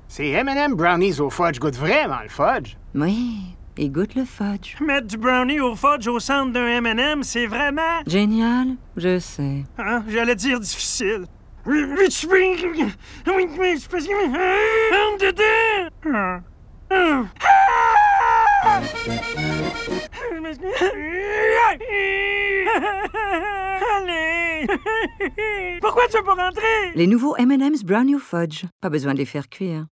Ces M&M brownies au fudge goûtent vraiment le fudge. Oui, ils goûtent le fudge. Mettre du brownie au fudge au centre d'un M&M, c'est vraiment... Génial, je sais. Hein? J'allais dire difficile. Oui, c'est parce que... Rentre dedans! Allez! Pourquoi tu veux pas rentrer? Les nouveaux M&M's Brownie au fudge. Pas besoin de les faire cuire.